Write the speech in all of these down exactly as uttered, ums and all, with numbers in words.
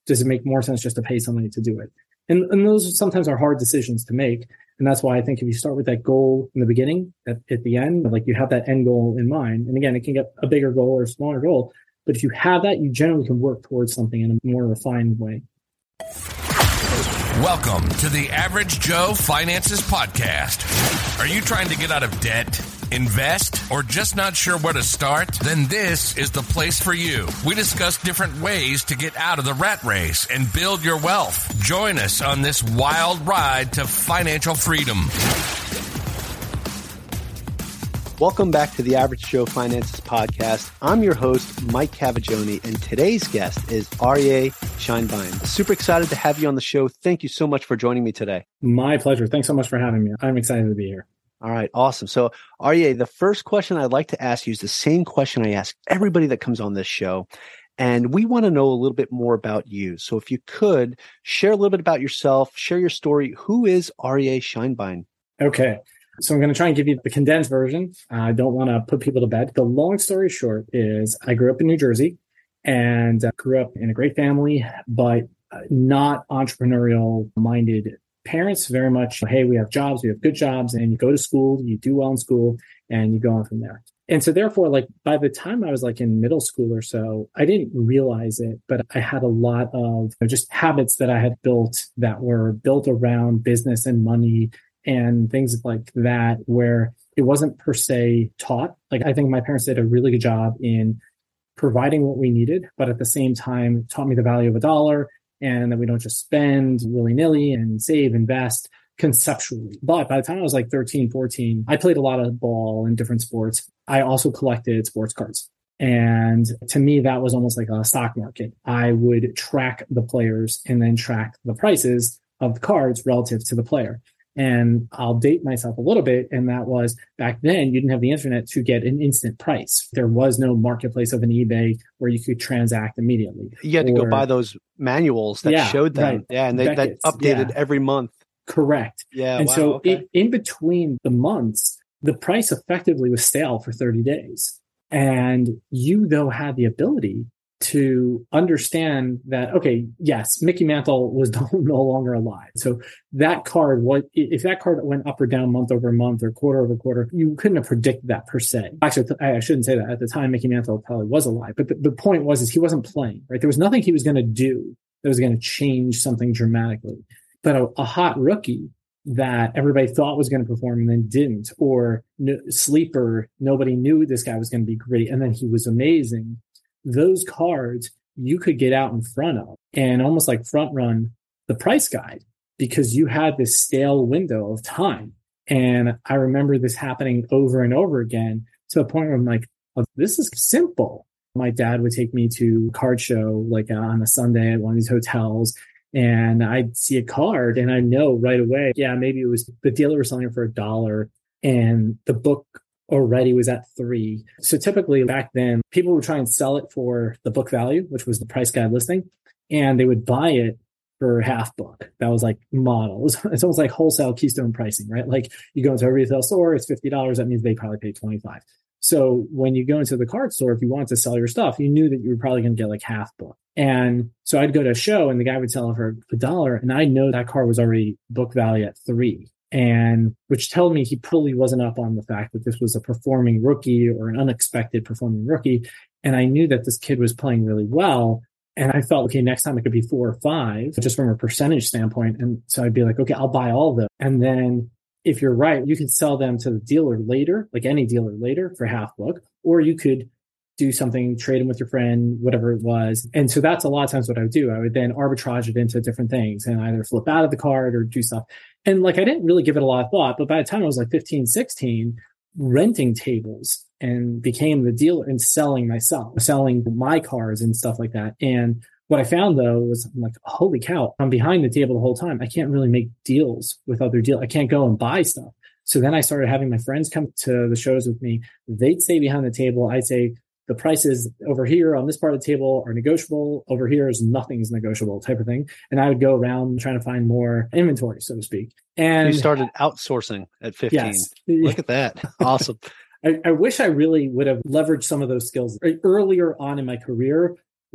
does it make more sense just to pay somebody to do it? And, and those sometimes are hard decisions to make. And that's why I think if you start with that goal in the beginning, at, at the end, like you have that end goal in mind. And again, it can get a bigger goal or a smaller goal. But if you have that, you generally can work towards something in a more refined way. Welcome to the Average Joe Finances Podcast. Are you trying to get out of debt, invest, or just not sure where to start? Then this is the place for you. We discuss different ways to get out of the rat race and build your wealth. Join us on this wild ride to financial freedom. Welcome back to the Average Joe Finances Podcast. I'm your host, Mike Cavagioni, and today's guest is Aryeh Sheinbein. Super excited to have you on the show. Thank you so much for joining me today. My pleasure. Thanks so much for having me. I'm excited to be here. All right, awesome. So, Aryeh, the first question I'd like to ask you is the same question I ask everybody that comes on this show, and we want to know a little bit more about you. So if you could, share a little bit about yourself, share your story. Who is Aryeh Sheinbein? Okay. So I'm going to try and give you the condensed version. I don't want to put people to bed. The long story short is I grew up in New Jersey and uh, grew up in a great family, but uh, not entrepreneurial minded parents. Very much, hey, we have jobs, we have good jobs, and you go to school, you do well in school, and you go on from there. And so therefore, like by the time I was like in middle school or so, I didn't realize it, but I had a lot of just habits that I had built that were built around business and money and things like that, where it wasn't per se taught. Like I think my parents did a really good job in providing what we needed, but at the same time taught me the value of a dollar and that we don't just spend willy-nilly and save, invest conceptually. But by the time I was like thirteen, fourteen, I played a lot of ball and different sports. I also collected sports cards. And to me, that was almost like a stock market. I would track the players and then track the prices of the cards relative to the player. And I'll date myself a little bit. And that was back then, you didn't have the internet to get an instant price. There was no marketplace of an eBay where you could transact immediately. You had to or, go buy those manuals that yeah, showed them. Right. Yeah. And they that updated yeah. every month. Correct. Yeah. And wow, so okay. it, in between the months, the price effectively was stale for thirty days. And you, though, had the ability to understand that, okay, yes, Mickey Mantle was no, no longer alive. So that card, what if that card went up or down month over month or quarter over quarter, you couldn't have predicted that per se. Actually, I shouldn't say that. At the time, Mickey Mantle probably was alive. But the, the point was, is he wasn't playing, right? There was nothing he was going to do that was going to change something dramatically. But a, a hot rookie that everybody thought was going to perform and then didn't, or no, sleeper, nobody knew this guy was going to be great. And then he was amazing. Those cards you could get out in front of and almost like front run the price guide because you had this stale window of time. And I remember this happening over and over again to the point where I'm like, oh, this is simple. My dad would take me to a card show like uh, on a Sunday at one of these hotels. And I'd see a card and I know right away, yeah, maybe it was the dealer was selling it for a dollar and the book already was at three. So typically back then, people would try and sell it for the book value, which was the price guide listing, and they would buy it for half book. That was like model. It was, it's almost like wholesale Keystone pricing, right? Like you go into a retail store, it's fifty dollars. That means they probably pay twenty-five dollars. So when you go into the card store, if you wanted to sell your stuff, you knew that you were probably going to get like half book. And so I'd go to a show and the guy would sell it for a dollar. And I know that card was already book value at three. And which told me he probably wasn't up on the fact that this was a performing rookie or an unexpected performing rookie. And I knew that this kid was playing really well. And I felt, okay, next time it could be four or five, just from a percentage standpoint. And so I'd be like, okay, I'll buy all of them. And then if you're right, you can sell them to the dealer later, like any dealer later for half book, or you could do something, trade them with your friend, whatever it was. And so that's a lot of times what I would do. I would then arbitrage it into different things and either flip out of the card or do stuff. And like, I didn't really give it a lot of thought, but by the time I was like fifteen, sixteen, renting tables and became the dealer and selling myself, selling my cards and stuff like that. And what I found though was I'm like, holy cow, I'm behind the table the whole time. I can't really make deals with other deals. I can't go and buy stuff. So then I started having my friends come to the shows with me. They'd stay behind the table. I'd say, the prices over here on this part of the table are negotiable. Over here is nothing's negotiable type of thing. And I would go around trying to find more inventory, so to speak. And you started outsourcing at fifteen. Yes. Look at that. Awesome. I, I wish I really would have leveraged some of those skills earlier on in my career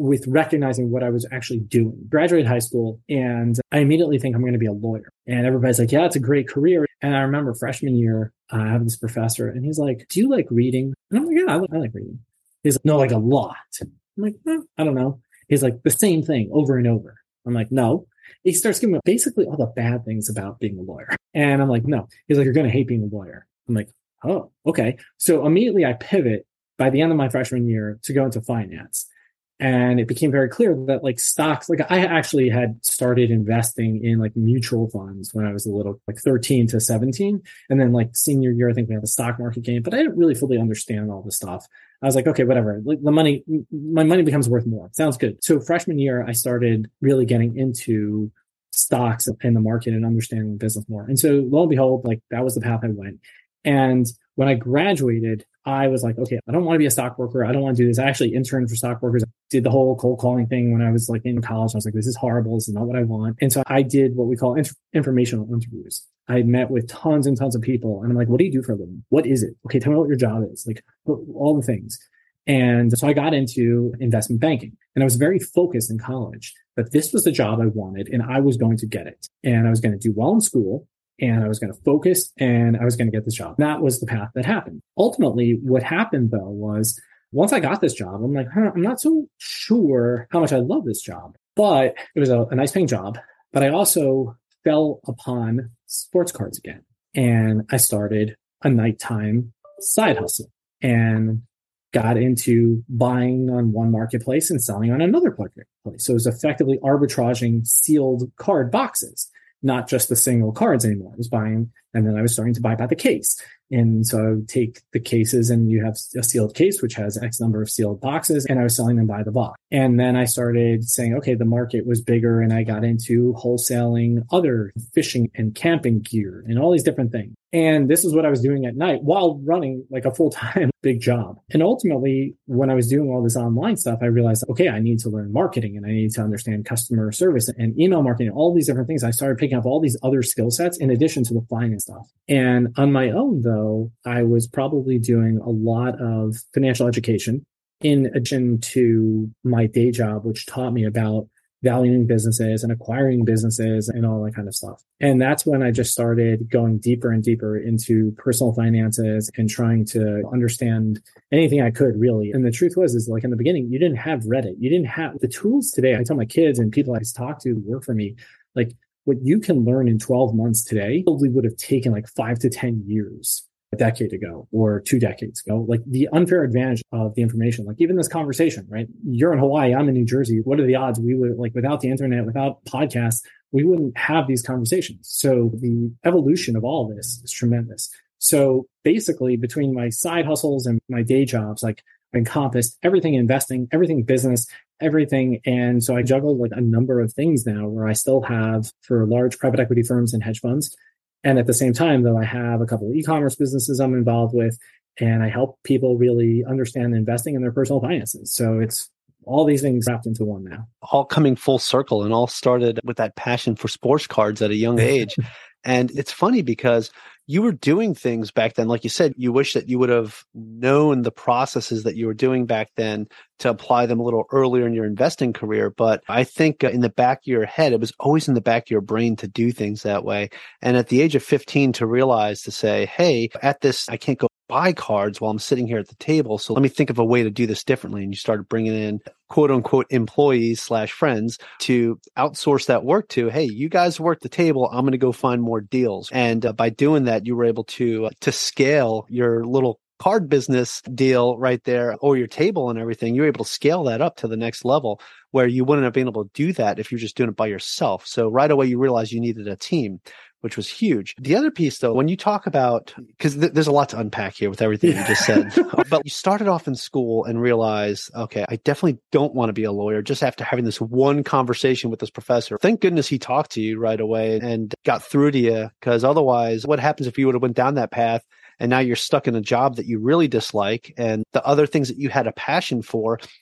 with recognizing what I was actually doing. Graduated high school, and I immediately think I'm going to be a lawyer. And everybody's like, yeah, it's a great career. And I remember freshman year, uh, I have this professor, and he's like, do you like reading? And I'm like, yeah, I like, I like reading. He's like, no, like a lot. I'm like, eh, I don't know. He's like, the same thing over and over. I'm like, no. He starts giving me basically all the bad things about being a lawyer. And I'm like, no. He's like, you're going to hate being a lawyer. I'm like, oh, okay. So immediately I pivot by the end of my freshman year to go into finance. And it became very clear that like stocks, like I actually had started investing in like mutual funds when I was a little, like thirteen to seventeen. And then like senior year, I think we had a stock market game, but I didn't really fully understand all the stuff. I was like, okay, whatever. Like the money, my money becomes worth more. Sounds good. So freshman year, I started really getting into stocks and the market and understanding business more. And so lo and behold, like that was the path I went. And when I graduated, I was like, okay, I don't want to be a stockbroker. I don't want to do this. I actually interned for stockbrokers. I did the whole cold calling thing when I was like in college. I was like, this is horrible. This is not what I want. And so I did what we call inter- informational interviews. I met with tons and tons of people. And I'm like, what do you do for a living? What is it? Okay, tell me what your job is. Like all the things. And so I got into investment banking, and I was very focused in college that this was the job I wanted and I was going to get it. And I was going to do well in school. And I was going to focus and I was going to get this job. That was the path that happened. Ultimately, what happened though was once I got this job, I'm like, huh, I'm not so sure how much I love this job, but it was a, a nice paying job. But I also fell upon sports cards again. And I started a nighttime side hustle and got into buying on one marketplace and selling on another marketplace. So it was effectively arbitraging sealed card boxes. Not just the single cards anymore. I was buying, and then I was starting to buy by the case. And so I would take the cases, and you have a sealed case, which has X number of sealed boxes, and I was selling them by the box. And then I started saying, okay, the market was bigger, and I got into wholesaling other fishing and camping gear and all these different things. And this is what I was doing at night while running like a full-time big job. And ultimately, when I was doing all this online stuff, I realized, okay, I need to learn marketing and I need to understand customer service and email marketing, all these different things. I started picking up all these other skill sets in addition to the finance stuff. And on my own, though, I was probably doing a lot of financial education in addition to my day job, which taught me about valuing businesses and acquiring businesses and all that kind of stuff. And that's when I just started going deeper and deeper into personal finances and trying to understand anything I could really. And the truth was, is like in the beginning, you didn't have Reddit. You didn't have the tools today. I tell my kids and people I talk to who work for me, like what you can learn in twelve months today probably would have taken like five to ten years a decade ago or two decades ago. Like the unfair advantage of the information, like even this conversation, right? You're in Hawaii, I'm in New Jersey. What are the odds we would, like without the internet, without podcasts, we wouldn't have these conversations. So the evolution of all of this is tremendous. So basically between my side hustles and my day jobs, like I encompassed everything investing, everything business, everything. And so I juggle like a number of things now where I still have for large private equity firms and hedge funds. And at the same time, though, I have a couple of e-commerce businesses I'm involved with, and I help people really understand investing in their personal finances. So it's all these things wrapped into one now. All coming full circle and all started with that passion for sports cards at a young age. And it's funny because you were doing things back then. Like you said, you wish that you would have known the processes that you were doing back then to apply them a little earlier in your investing career. But I think in the back of your head, it was always in the back of your brain to do things that way. And at the age of fifteen, to realize to say, hey, at this, I can't go buy cards while I'm sitting here at the table. So let me think of a way to do this differently. And you started bringing in quote unquote employees slash friends to outsource that work to, hey, you guys work the table. I'm going to go find more deals. And uh, by doing that, you were able to, uh, to scale your little card business deal right there, or your table and everything. You're able to scale that up to the next level where you wouldn't have been able to do that if you're just doing it by yourself. So right away, you realized you needed a team, which was huge. The other piece, though, when you talk about, because th- there's a lot to unpack here with everything yeah. you just said, but you started off in school and realized, okay, I definitely don't want to be a lawyer just after having this one conversation with this professor. Thank goodness he talked to you right away and got through to you, because otherwise, what happens if you would have went down that path and now you're stuck in a job that you really dislike and the other things that you had a passion for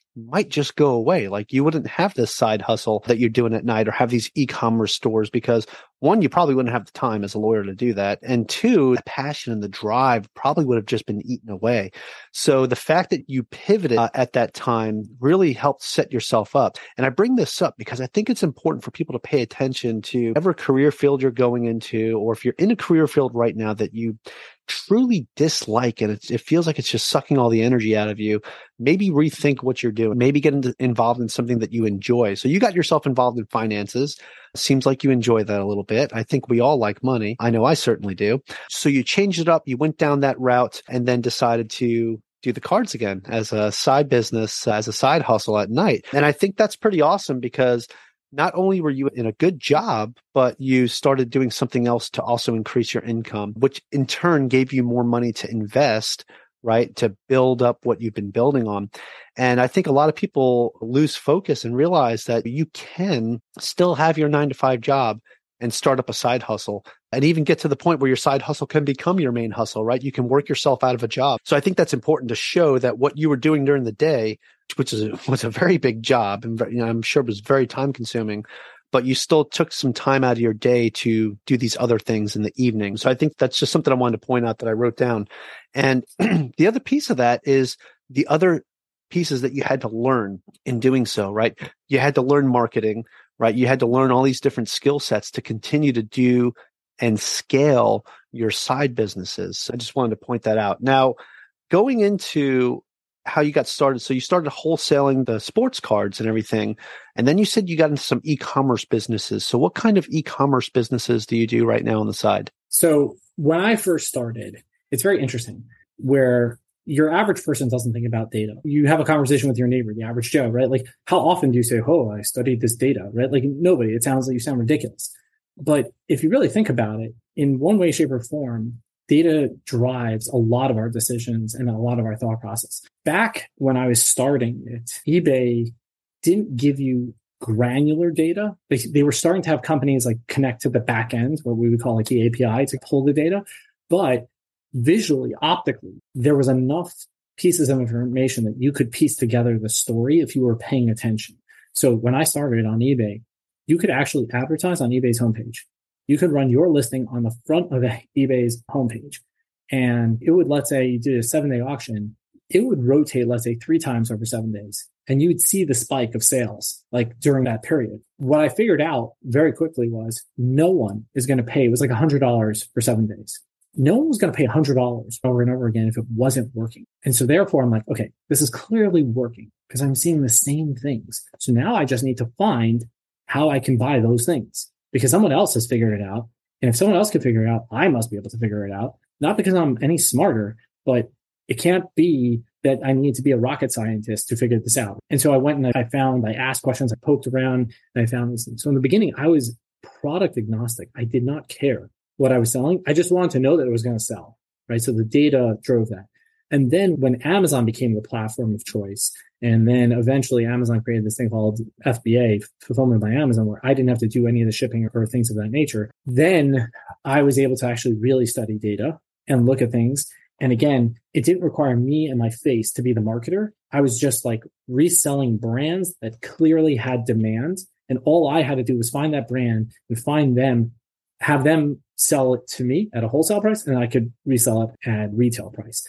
might just go away. Like you wouldn't have this side hustle that you're doing at night or have these e-commerce stores because one, you probably wouldn't have the time as a lawyer to do that. And two, the passion and the drive probably would have just been eaten away. So the fact that you pivoted uh, at that time really helped set yourself up. And I bring this up because I think it's important for people to pay attention to whatever career field you're going into, or if you're in a career field right now that you truly dislike and it, it feels like it's just sucking all the energy out of you, maybe rethink what you're doing. Maybe get into, involved in something that you enjoy. So you got yourself involved in finances. Seems like you enjoy that a little bit. I think we all like money. I know I certainly do. So you changed it up. You went down that route and then decided to do the cards again as a side business, as a side hustle at night. And I think that's pretty awesome because not only were you in a good job, but you started doing something else to also increase your income, which in turn gave you more money to invest, right? To build up what you've been building on. And I think a lot of people lose focus and realize that you can still have your nine to five job and start up a side hustle and even get to the point where your side hustle can become your main hustle, right? You can work yourself out of a job. So I think that's important to show that what you were doing during the day, which is a, was a very big job and you know, I'm sure it was very time consuming, but you still took some time out of your day to do these other things in the evening. So I think that's just something I wanted to point out that I wrote down. And the other piece of that is the other pieces that you had to learn in doing so, right? You had to learn marketing, right? You had to learn all these different skill sets to continue to do and scale your side businesses. I just wanted to point that out. Now, going into how you got started. So you started wholesaling the sports cards and everything. And then you said you got into some e-commerce businesses. So what kind of e-commerce businesses do you do right now on the side? So when I first started, it's very interesting where your average person doesn't think about data. You have a conversation with your neighbor, the average Joe, right? Like how often do you say, oh, I studied this data, right? Like nobody, it sounds like you sound ridiculous. But if you really think about it, in one way, shape, or form, data drives a lot of our decisions and a lot of our thought process. Back when I was starting it, eBay didn't give you granular data. They, they were starting to have companies like connect to the back end, what we would call like the A P I to pull the data. But visually, optically, there was enough pieces of information that you could piece together the story if you were paying attention. So when I started on eBay, you could actually advertise on eBay's homepage. You could run your listing on the front of eBay's homepage. And it would, let's say you did a seven day auction, it would rotate, let's say three times over seven days. And you would see the spike of sales like during that period. What I figured out very quickly was no one is going to pay. It was like one hundred dollars for seven days. No one was going to pay one hundred dollars over and over again if it wasn't working. And so therefore I'm like, okay, this is clearly working because I'm seeing the same things. So now I just need to find how I can buy those things because someone else has figured it out. And if someone else can figure it out, I must be able to figure it out. Not because I'm any smarter, but it can't be that I need to be a rocket scientist to figure this out. And so I went and I found, I asked questions, I poked around, and I found these things. So in the beginning, I was product agnostic. I did not care what I was selling. I just wanted to know that it was going to sell, right? So the data drove that. And then when Amazon became the platform of choice, and then eventually Amazon created this thing called F B A, Fulfillment by Amazon, where I didn't have to do any of the shipping or things of that nature, then I was able to actually really study data and look at things. And again, it didn't require me and my face to be the marketer. I was just like reselling brands that clearly had demand. And all I had to do was find that brand and find them, have them sell it to me at a wholesale price, and I could resell it at retail price.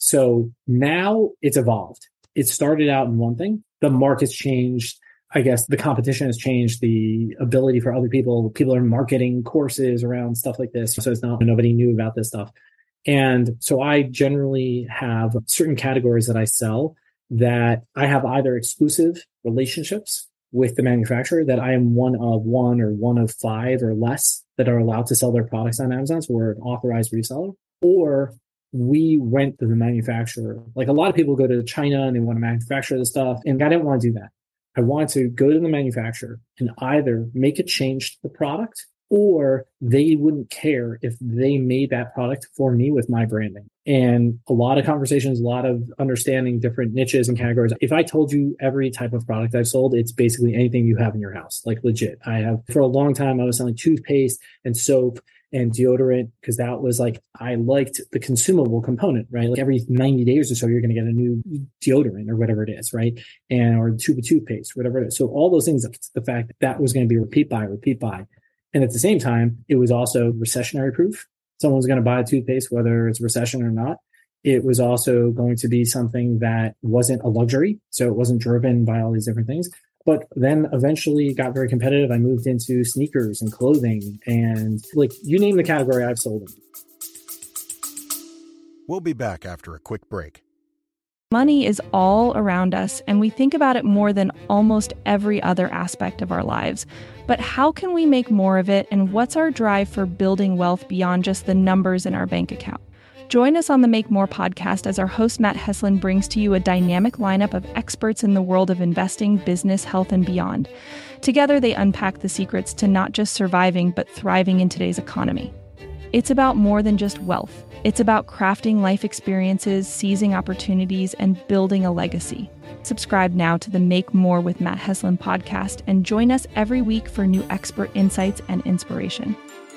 So now it's evolved. It started out in one thing. The market's changed. I guess the competition has changed, the ability for other people. People are marketing courses around stuff like this. So it's not, nobody knew about this stuff. And so I generally have certain categories that I sell that I have either exclusive relationships with the manufacturer, that I am one of one or one of five or less that are allowed to sell their products on Amazon. So we're an authorized reseller, or we went to the manufacturer. Like a lot of people go to China and they want to manufacture the stuff. And I didn't want to do that. I wanted to go to the manufacturer and either make a change to the product, or they wouldn't care if they made that product for me with my branding. And a lot of conversations, a lot of understanding different niches and categories. If I told you every type of product I've sold, it's basically anything you have in your house, like legit. I have, for a long time, I was selling toothpaste and soap and deodorant, because that was like, I liked the consumable component, right? Like every ninety days or so, you're going to get a new deodorant or whatever it is, right? And or tube of toothpaste, whatever it is. So all those things, the fact that that was going to be repeat buy, repeat buy. And at the same time, it was also recessionary proof. Someone's going to buy a toothpaste, whether it's recession or not. It was also going to be something that wasn't a luxury. So it wasn't driven by all these different things. But then eventually got very competitive. I moved into sneakers and clothing and like you name the category, I've sold them. We'll be back after a quick break. Money is all around us, and we think about it more than almost every other aspect of our lives. But how can we make more of it, and what's our drive for building wealth beyond just the numbers in our bank account? Join us on the Make More podcast as our host, Matt Heslin, brings to you a dynamic lineup of experts in the world of investing, business, health, and beyond. Together, they unpack the secrets to not just surviving, but thriving in today's economy. It's about more than just wealth. It's about crafting life experiences, seizing opportunities, and building a legacy. Subscribe now to the Make More with Matt Heslin podcast and join us every week for new expert insights and inspiration.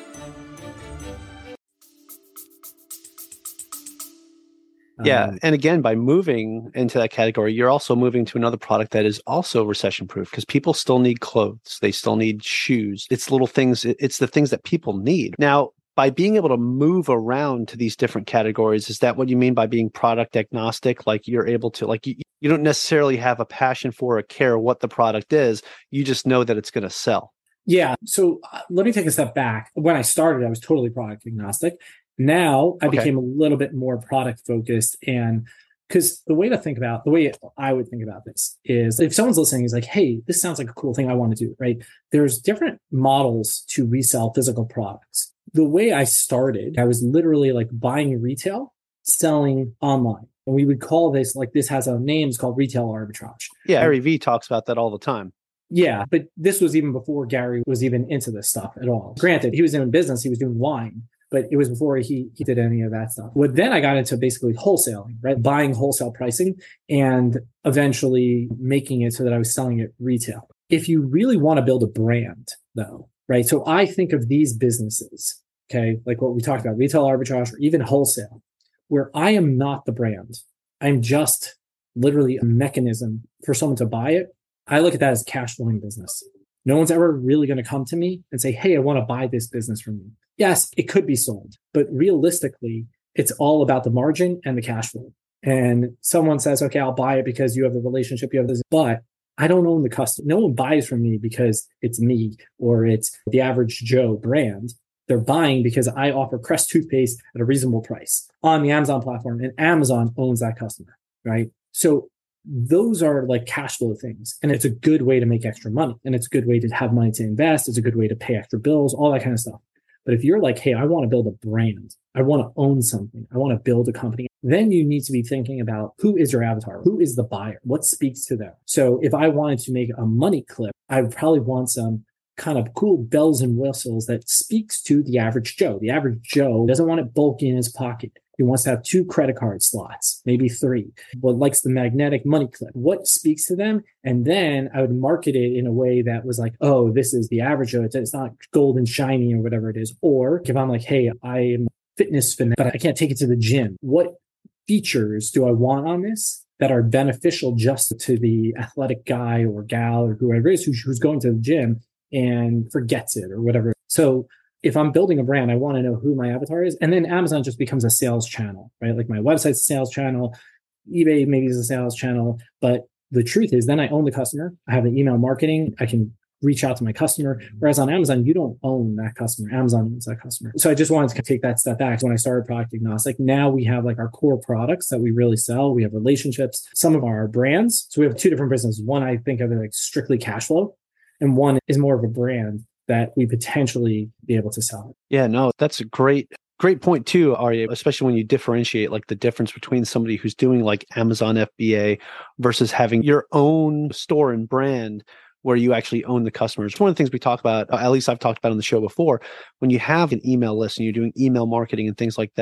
Yeah. Um, And again, by moving into that category, you're also moving to another product that is also recession proof because people still need clothes. They still need shoes. It's little things. It's the things that people need. Now, by being able to move around to these different categories, is that what you mean by being product agnostic? Like you're able to, like you, you don't necessarily have a passion for or care what the product is. You just know that it's going to sell. Yeah. So uh, let me take a step back. When I started, I was totally product agnostic. Now I Okay. became a little bit more product focused. And because the way to think about, the way I would think about this is if someone's listening, is like, hey, this sounds like a cool thing I want to do, right? There's different models to resell physical products. The way I started, I was literally like buying retail, selling online. And we would call this, like this has a name, it's called retail arbitrage. Yeah. Gary Vee talks about that all the time. Yeah, but this was even before Gary was even into this stuff at all. Granted, he was doing business, he was doing wine, but it was before he, he did any of that stuff. But then I got into basically wholesaling, right? Buying wholesale pricing and eventually making it so that I was selling it retail. If you really want to build a brand though, right? So I think of these businesses, okay, like what we talked about, retail arbitrage or even wholesale, where I am not the brand. I'm just literally a mechanism for someone to buy it. I look at that as a cash flowing business. No one's ever really going to come to me and say, hey, I want to buy this business from you. Yes, it could be sold, but realistically, it's all about the margin and the cash flow. And someone says, okay, I'll buy it because you have the relationship, you have this, but I don't own the customer. No one buys from me because it's me or it's the average Joe brand. They're buying because I offer Crest toothpaste at a reasonable price on the Amazon platform, and Amazon owns that customer, right? So those are like cash flow things. And it's a good way to make extra money. And it's a good way to have money to invest. It's a good way to pay extra bills, all that kind of stuff. But if you're like, hey, I want to build a brand, I want to own something, I want to build a company, then you need to be thinking about who is your avatar? Who is the buyer? What speaks to them? So if I wanted to make a money clip, I would probably want some kind of cool bells and whistles that speaks to the average Joe. The average Joe doesn't want it bulky in his pocket. He wants to have two credit card slots, maybe three. What likes the magnetic money clip? What speaks to them? And then I would market it in a way that was like, oh, this is the average Joe. It's not gold and shiny or whatever it is. Or if I'm like, hey, I am fitness fanatic, but I can't take it to the gym. What features do I want on this that are beneficial just to the athletic guy or gal or whoever it is who's, who's going to the gym and forgets it or whatever? So if I'm building a brand, I want to know who my avatar is. And then Amazon just becomes a sales channel, right? Like my website's a sales channel, eBay maybe is a sales channel. But the truth is then I own the customer. I have the email marketing. I can reach out to my customer. Whereas on Amazon, you don't own that customer. Amazon owns that customer. So I just wanted to take that step back. When I started Product Agnostic, now we have like our core products that we really sell. We have relationships. Some of our brands. So we have two different businesses. One, I think of it like strictly cash flow. And one is more of a brand that we potentially be able to sell. Yeah, no, that's a great, great point too, Arya, especially when you differentiate like the difference between somebody who's doing like Amazon F B A versus having your own store and brand where you actually own the customers. One of the things we talk about, at least I've talked about on the show before, when you have an email list and you're doing email marketing and things like that,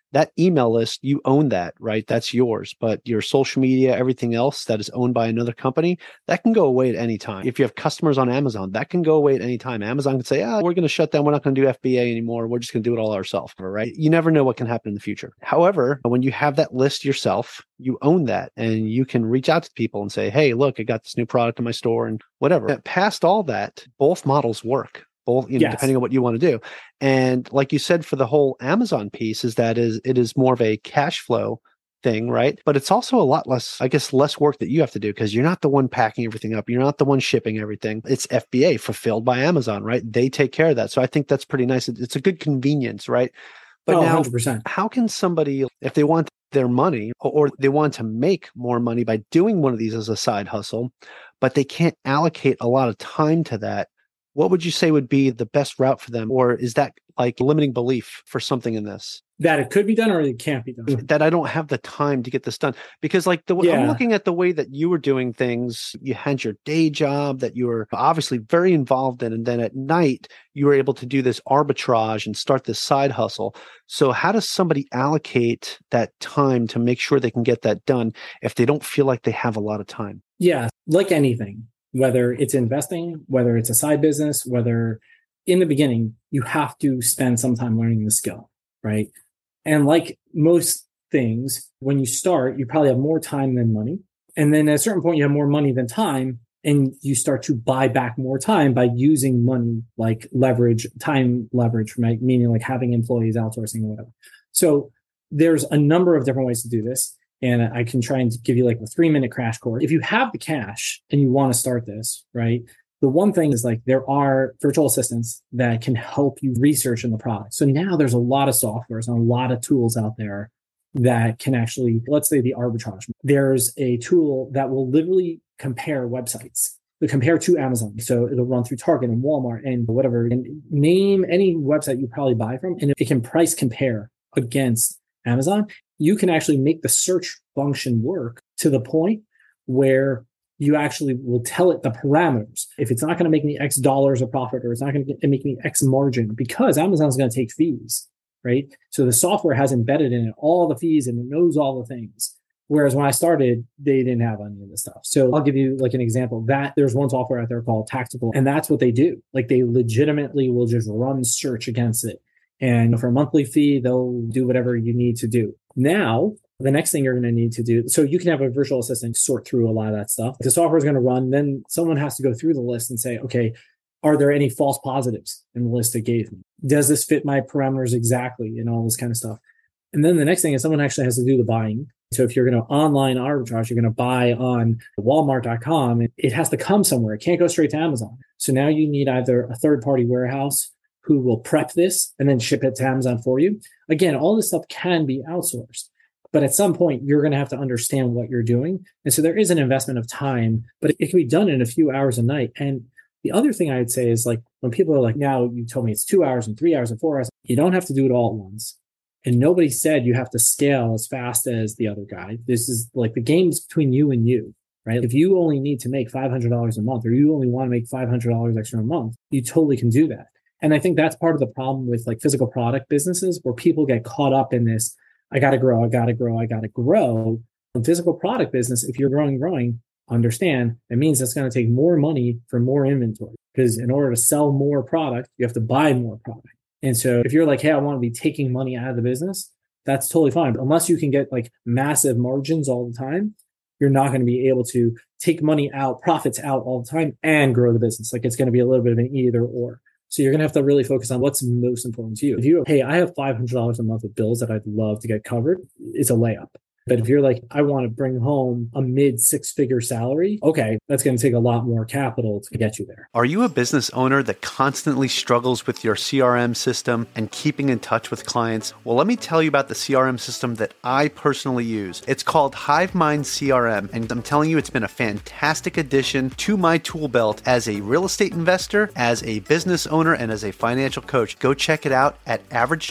that email list, you own that, right? That's yours. But your social media, everything else that is owned by another company, that can go away at any time. If you have customers on Amazon, that can go away at any time. Amazon can say, ah, we're going to shut down. We're not going to do F B A anymore. We're just going to do it all ourselves, right? You never know what can happen in the future. However, when you have that list yourself, you own that and you can reach out to people and say, hey, look, I got this new product in my store and whatever. Past all that, both models work. Both, you know, yes. depending on what you want to do. And like you said, for the whole Amazon piece is that is it is more of a cash flow thing, right? But it's also a lot less, I guess, less work that you have to do because you're not the one packing everything up. You're not the one shipping everything. It's F B A, fulfilled by Amazon, right? They take care of that. So I think that's pretty nice. It's a good convenience, right? But oh, now, one hundred percent. How can somebody, if they want their money or they want to make more money by doing one of these as a side hustle, but they can't allocate a lot of time to that, what would you say would be the best route for them? Or is that like limiting belief for something in this? That it could be done or it can't be done. That I don't have the time to get this done. Because like the yeah. I'm looking at the way that you were doing things, you had your day job that you were obviously very involved in. And then at night, you were able to do this arbitrage and start this side hustle. So how does somebody allocate that time to make sure they can get that done if they don't feel like they have a lot of time? Yeah, like anything. Whether it's investing, whether it's a side business, whether in the beginning, you have to spend some time learning the skill, right? And like most things, when you start, you probably have more time than money. And then at a certain point, you have more money than time, and you start to buy back more time by using money like leverage, time leverage, right? Meaning like having employees, outsourcing, or whatever. So there's a number of different ways to do this. And I can try and give you like a three minute crash course. If you have the cash and you want to start this, right? The one thing is like there are virtual assistants that can help you research in the product. So now there's a lot of softwares and a lot of tools out there that can actually, let's say the arbitrage. There's a tool that will literally compare websites. They compare to Amazon. So it'll run through Target and Walmart and whatever, and name any website you probably buy from, and it can price compare against Amazon. You can actually make the search function work to the point where you actually will tell it the parameters. If it's not going to make me X dollars of profit, or it's not going to make me X margin, because Amazon's going to take fees, right? So the software has embedded in it all the fees and it knows all the things. Whereas when I started, they didn't have any of this stuff. So I'll give you like an example that there's one software out there called Tactical, and that's what they do. Like they legitimately will just run search against it. And for a monthly fee, they'll do whatever you need to do. Now, the next thing you're going to need to do, so you can have a virtual assistant sort through a lot of that stuff. The software is going to run, then someone has to go through the list and say, okay, are there any false positives in the list it gave me? Does this fit my parameters exactly? And all this kind of stuff. And then the next thing is someone actually has to do the buying. So if you're going to online arbitrage, you're going to buy on walmart dot com, it has to come somewhere. It can't go straight to Amazon. So now you need either a third-party warehouse who will prep this and then ship it to Amazon for you. Again, all this stuff can be outsourced, but at some point you're going to have to understand what you're doing. And so there is an investment of time, but it can be done in a few hours a night. And the other thing I would say is like, when people are like, now you told me it's two hours and three hours and four hours, you don't have to do it all at once. And nobody said you have to scale as fast as the other guy. This is like the game's between you and you, right? If you only need to make five hundred dollars a month, or you only want to make five hundred dollars extra a month, you totally can do that. And I think that's part of the problem with like physical product businesses, where people get caught up in this, I got to grow, I got to grow, I got to grow. In physical product business, if you're growing, growing, understand it means it's going to take more money for more inventory, because in order to sell more product, you have to buy more product. And so if you're like, hey, I want to be taking money out of the business, that's totally fine. But unless you can get like massive margins all the time, you're not going to be able to take money out, profits out all the time and grow the business. Like it's going to be a little bit of an either or. So you're going to have to really focus on what's most important to you. If you, hey, I have five hundred dollars a month of bills that I'd love to get covered, it's a layup. But if you're like, I want to bring home a mid six figure salary, okay, that's going to take a lot more capital to get you there. Are you a business owner that constantly struggles with your C R M system and keeping in touch with clients? Well, let me tell you about the C R M system that I personally use. It's called HiveMind C R M, and I'm telling you, it's been a fantastic addition to my tool belt as a real estate investor, as a business owner, and as a financial coach. Go check it out at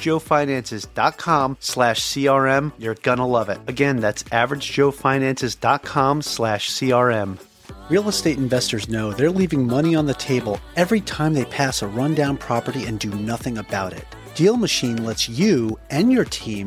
averagejoefinances.com slash CRM. You're gonna love it. Again, that's averagejoefinances.com slash CRM. Real estate investors know they're leaving money on the table every time they pass a rundown property and do nothing about it. Deal Machine lets you and your team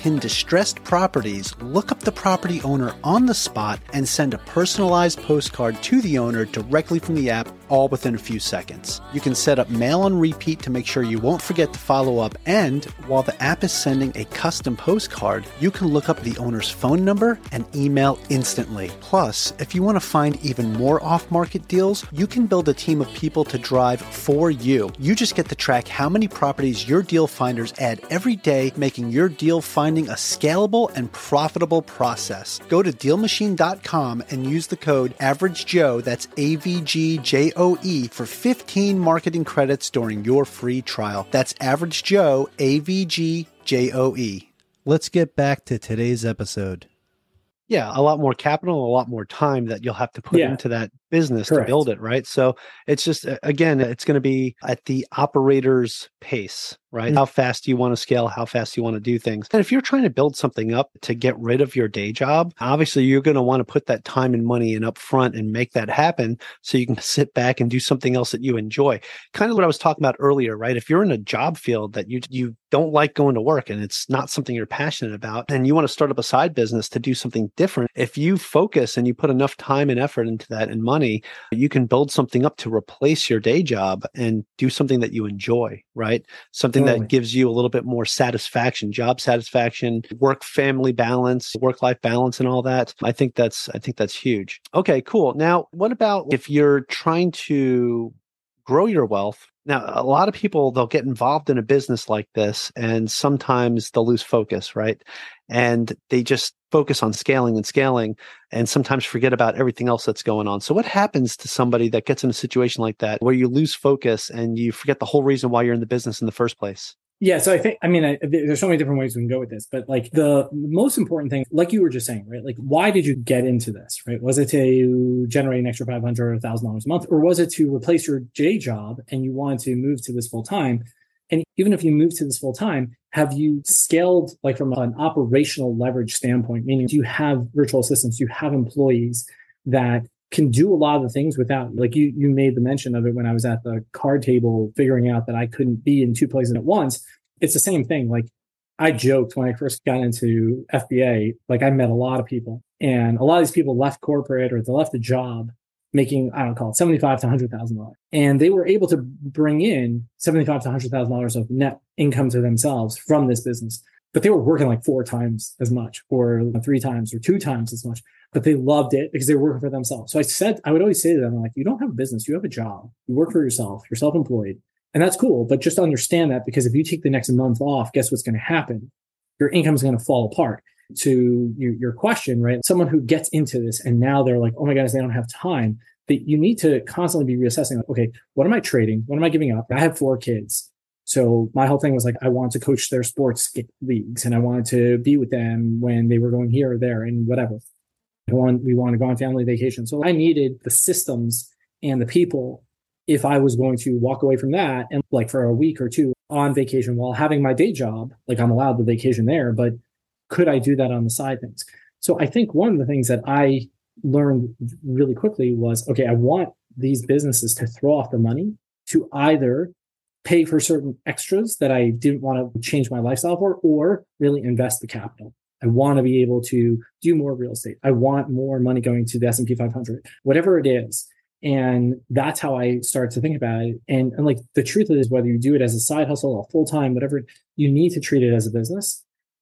pin distressed properties, look up the property owner on the spot, and send a personalized postcard to the owner directly from the app, all within a few seconds. You can set up mail on repeat to make sure you won't forget to follow up, and while the app is sending a custom postcard, you can look up the owner's phone number and email instantly. Plus, if you want to find even more off-market deals, you can build a team of people to drive for you. You just get to track how many properties your deal finders add every day, making your deal finding a scalable and profitable process. Go to deal machine dot com and use the code AverageJoe, that's A V G J O E, for fifteen marketing credits during your free trial. That's AverageJoe, A V G J O E. Let's get back to today's episode. Yeah, a lot more capital, a lot more time that you'll have to put Yeah. into that business Correct. to build it, right? So it's just, again, it's going to be at the operator's pace, right? Mm-hmm. How fast do you want to scale? How fast do you want to do things? And if you're trying to build something up to get rid of your day job, obviously you're going to want to put that time and money in up front and make that happen so you can sit back and do something else that you enjoy. Kind of what I was talking about earlier, right? If you're in a job field that you you don't like going to work and it's not something you're passionate about, and you want to start up a side business to do something different, if you focus and you put enough time and effort into that and money, you can build something up to replace your day job and do something that you enjoy, right? Something Totally. that gives you a little bit more satisfaction, job satisfaction, work family balance, work life balance, and all that. I think that's I think that's huge. Okay, cool. Now, what about if you're trying to grow your wealth? Now, a lot of people, they'll get involved in a business like this, and sometimes they'll lose focus, right? And they just focus on scaling and scaling, and sometimes forget about everything else that's going on. So what happens to somebody that gets in a situation like that, where you lose focus and you forget the whole reason why you're in the business in the first place? Yeah, so I think, I mean, I, there's so many different ways we can go with this, but like the most important thing, like you were just saying, right? Like, why did you get into this, right? Was it to generate an extra five hundred dollars or one thousand dollars a month, or was it to replace your day job and you wanted to move to this full time? And even if you move to this full time, have you scaled like from an operational leverage standpoint? Meaning, do you have virtual assistants? Do you have employees that can do a lot of the things without, like you, you made the mention of it when I was at the card table, figuring out that I couldn't be in two places at once. It's the same thing. Like I joked when I first got into F B A, like I met a lot of people, and a lot of these people left corporate or they left a job making, I don't call it seventy-five to one hundred thousand dollars. And they were able to bring in seventy-five to one hundred thousand dollars of net income to themselves from this business. But they were working like four times as much or three times or two times as much. But they loved it because they were working for themselves. So I said, I would always say to them, like, you don't have a business, you have a job. You work for yourself, you're self-employed. And that's cool. But just understand that, because if you take the next month off, guess what's going to happen? Your income is going to fall apart. To your, your question, right? Someone who gets into this and now they're like, oh my goodness, they don't have time. That you need to constantly be reassessing, like, okay, what am I trading? What am I giving up? I have four kids. So my whole thing was like, I wanted to coach their sports leagues and I wanted to be with them when they were going here or there and whatever. I want, we want to go on family vacation. So I needed the systems and the people if I was going to walk away from that and like for a week or two on vacation while having my day job, like I'm allowed the vacation there, but could I do that on the side things? So I think one of the things that I learned really quickly was, okay, I want these businesses to throw off the money to either pay for certain extras that I didn't want to change my lifestyle for, or really invest the capital. I want to be able to do more real estate. I want more money going to the S and P five hundred, whatever it is. And that's how I started to think about it. And, and like the truth is, whether you do it as a side hustle or full time, whatever, you need to treat it as a business.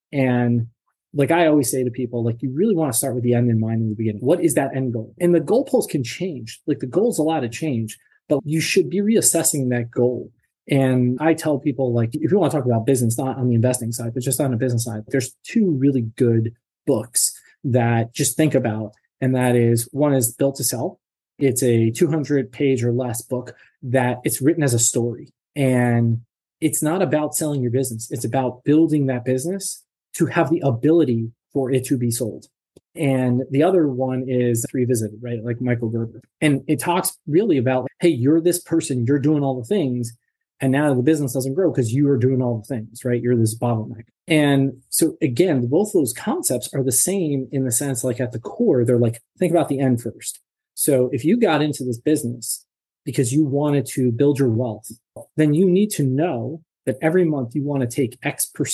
And like I always say to people, like you really want to start with the end in mind in the beginning. What is that end goal? And the goalposts can change. Like the goal's allowed to change, but you should be reassessing that goal. And I tell people, like, if you want to talk about business, not on the investing side, but just on the business side, there's two really good books that just think about. And that is, one is Built to Sell. It's a two hundred page or less book that it's written as a story. And it's not about selling your business. It's about building that business to have the ability for it to be sold. And the other one is Revisited, right? Like Michael Gerber. And it talks really about, hey, you're this person, you're doing all the things. And now the business doesn't grow because you are doing all the things, right? You're this bottleneck. And so again, both those concepts are the same in the sense, like at the core, they're like, think about the end first. So if you got into this business because you wanted to build your wealth, then you need to know that every month you want to take X percent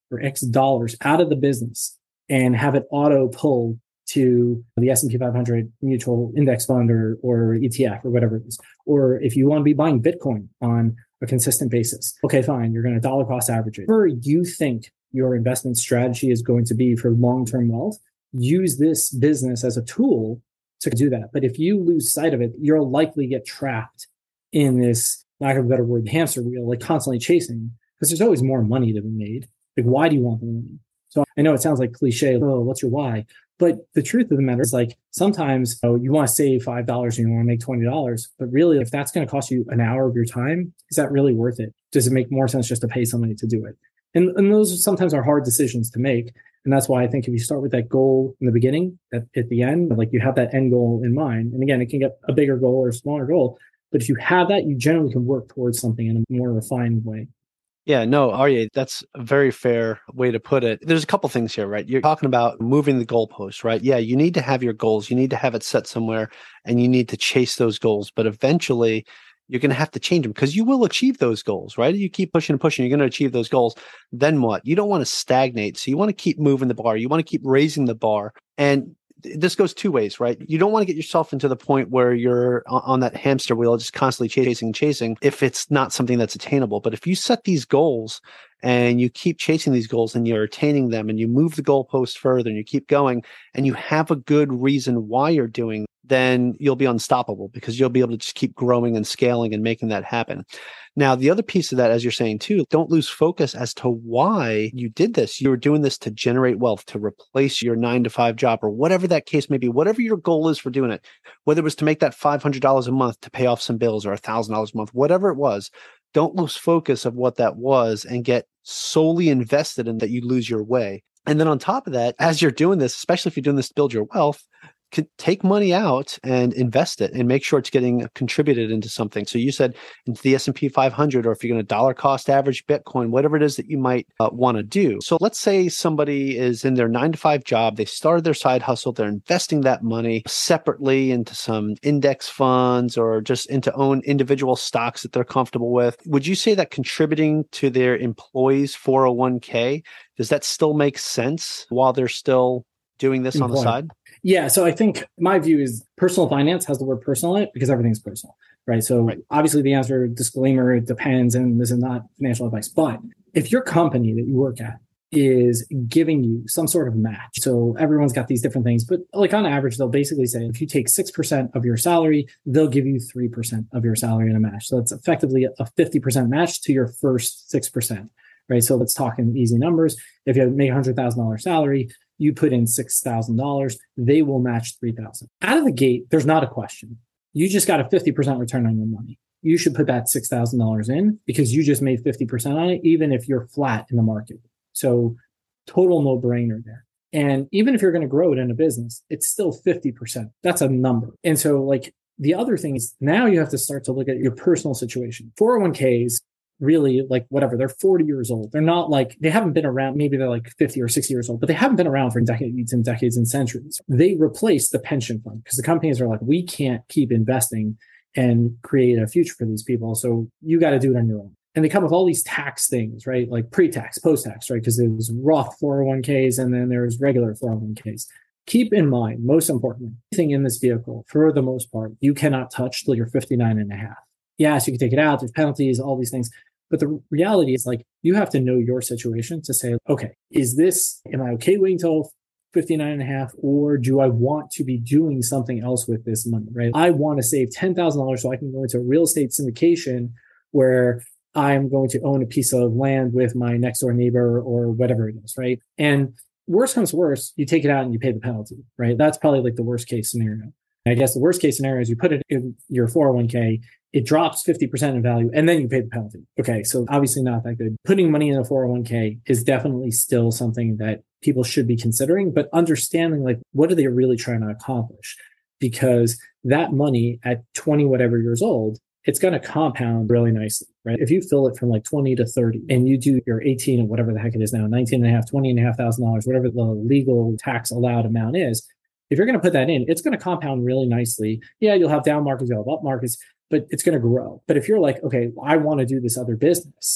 or X dollars out of the business and have it auto pull to the S and P five hundred mutual index fund or, or E T F or whatever it is. Or if you want to be buying Bitcoin on a consistent basis, okay, fine, you're going to dollar cost average it. Whatever you think your investment strategy is going to be for long-term wealth, use this business as a tool to do that. But if you lose sight of it, you'll likely get trapped in this, lack of a better word, hamster wheel, like constantly chasing, because there's always more money to be made. Like, why do you want the money? So I know it sounds like cliche, oh, what's your why? But the truth of the matter is, like, sometimes oh, you want to save five dollars and you want to make twenty dollars. But really, if that's going to cost you an hour of your time, is that really worth it? Does it make more sense just to pay somebody to do it? And, and those sometimes are hard decisions to make. And that's why I think if you start with that goal in the beginning, at, at the end, like you have that end goal in mind. And again, it can get a bigger goal or a smaller goal. But if you have that, you generally can work towards something in a more refined way. Yeah, no, Aryeh, that's a very fair way to put it. There's a couple things here, right? You're talking about moving the goalpost, right? Yeah, you need to have your goals. You need to have it set somewhere and you need to chase those goals. But eventually, you're going to have to change them because you will achieve those goals, right? You keep pushing and pushing, you're going to achieve those goals. Then what? You don't want to stagnate. So you want to keep moving the bar. You want to keep raising the bar. And this goes two ways, right? You don't want to get yourself into the point where you're on that hamster wheel, just constantly chasing, chasing, if it's not something that's attainable. But if you set these goals and you keep chasing these goals and you're attaining them and you move the goalpost further and you keep going and you have a good reason why you're doing, then you'll be unstoppable because you'll be able to just keep growing and scaling and making that happen. Now, the other piece of that, as you're saying too, don't lose focus as to why you did this. You were doing this to generate wealth, to replace your nine to five job or whatever that case may be, whatever your goal is for doing it, whether it was to make that five hundred dollars a month to pay off some bills or one thousand dollars a month, whatever it was, don't lose focus of what that was and get solely invested in that you lose your way. And then on top of that, as you're doing this, especially if you're doing this to build your wealth, can take money out and invest it and make sure it's getting contributed into something. So you said into the S and P five hundred, or if you're going to dollar cost average Bitcoin, whatever it is that you might uh, want to do. So let's say somebody is in their nine to five job. They started their side hustle. They're investing that money separately into some index funds or just into own individual stocks that they're comfortable with. Would you say that contributing to their employees' four oh one k, does that still make sense while they're still doing this on the side? Yeah. So I think my view is personal finance has the word personal in it because everything's personal, right? So right. Obviously the answer, disclaimer, it depends, and this is not financial advice. But if your company that you work at is giving you some sort of match, so everyone's got these different things, but like on average, they'll basically say if you take six percent of your salary, they'll give you three percent of your salary in a match. So it's effectively a fifty percent match to your first six percent, right? So let's talk in easy numbers. If you make a one hundred thousand dollars salary, you put in six thousand dollars, they will match three thousand dollars. Out of the gate, there's not a question. You just got a fifty percent return on your money. You should put that six thousand dollars in because you just made fifty percent on it, even if you're flat in the market. So total no-brainer there. And even if you're going to grow it in a business, it's still fifty percent. That's a number. And so like the other thing is now you have to start to look at your personal situation. four oh one k's, really, like whatever, they're forty years old. They're not like, they haven't been around, maybe they're like fifty or sixty years old, but they haven't been around for decades and decades and centuries. They replace the pension fund because the companies are like, we can't keep investing and create a future for these people. So you got to do it on your own. And they come with all these tax things, right? Like pre-tax, post-tax, right? Because there's Roth four oh one k's and then there's regular four oh one k's. Keep in mind, most importantly, anything in this vehicle, for the most part, you cannot touch till you're fifty-nine and a half. Yes, you can take it out. There's penalties, all these things. But the reality is like, you have to know your situation to say, okay, is this, am I okay waiting till fifty-nine and a half, or do I want to be doing something else with this money, right? I want to save ten thousand dollars so I can go into a real estate syndication where I'm going to own a piece of land with my next door neighbor or whatever it is, right? And worst comes to worst, you take it out and you pay the penalty, right? That's probably like the worst case scenario. I guess the worst case scenario is you put it in your four oh one k, it drops fifty percent in value, and then you pay the penalty. Okay, so obviously not that good. Putting money in a four oh one k is definitely still something that people should be considering, but understanding like, what are they really trying to accomplish? Because that money at twenty whatever years old, it's going to compound really nicely, right? If you fill it from like twenty to thirty and you do your eighteen or whatever the heck it is now, nineteen and a half, twenty and a half thousand dollars, whatever the legal tax allowed amount is, if you're going to put that in, it's going to compound really nicely. Yeah, you'll have down markets, you'll have up markets, but it's going to grow. But if you're like, okay, I want to do this other business,